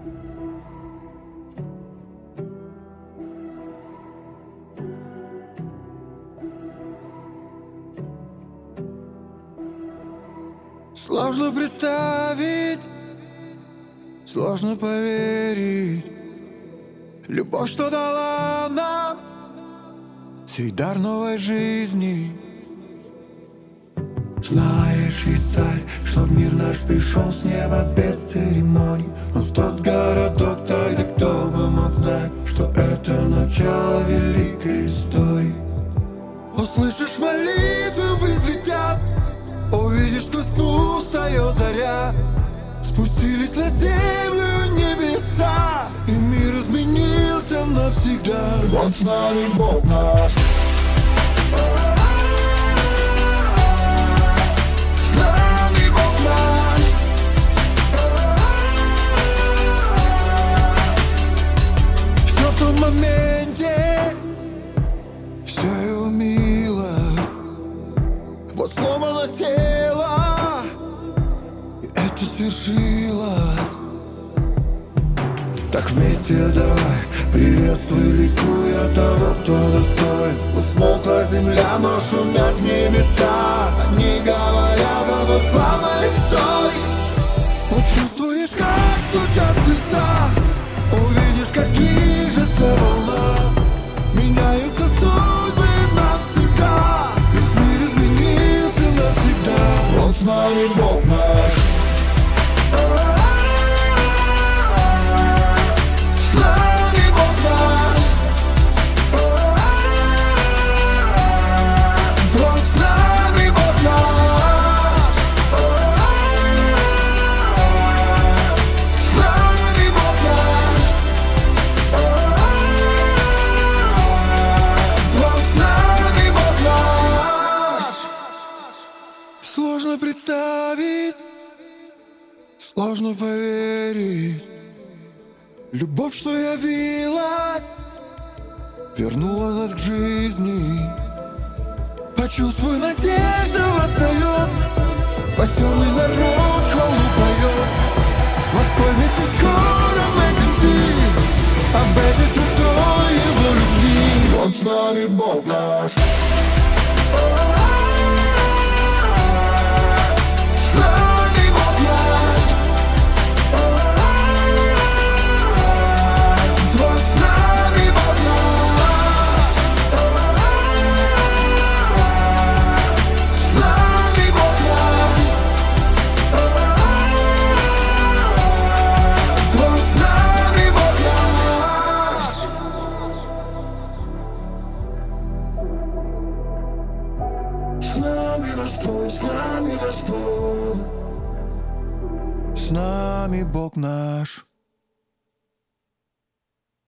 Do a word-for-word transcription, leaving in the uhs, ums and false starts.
Сложно представить, сложно поверить. Любовь, что дала нам сей дар новой жизни. Знаешь, есть царь, что в мир наш пришел с неба без церемоний. Он в тот городок, тогда кто бы мог знать, что это начало великой истории. Услышишь молитвы, взлетят, увидишь, сквозь тьму встает заря. Спустились на землю небеса, и мир изменился навсегда. Он с нами, Бог наш. С нами Бог наш. Все в том моменте, все его милость. Вот сломано тело, и это свершилось. Так вместе давай приветствуй, ликуя того, кто достоин. Усмолкла земля, но шумят небеса. Они говорят о той славной истории. Почувствуешь, как стучат сердца, увидишь, как движется волна. Меняются судьбы навсегда. Весь мир изменился навсегда. Он с нами, Бог наш. Сложно представить, сложно поверить. Любовь, что явилась, вернула нас к жизни. Почувствуй, надежда восстает, спасенный народ хвалу поет. Морской вместе скоро этим ты, об этой святой его любви. Он с нами, Бог наш. С нами Господь, с нами Господь, с нами Бог наш.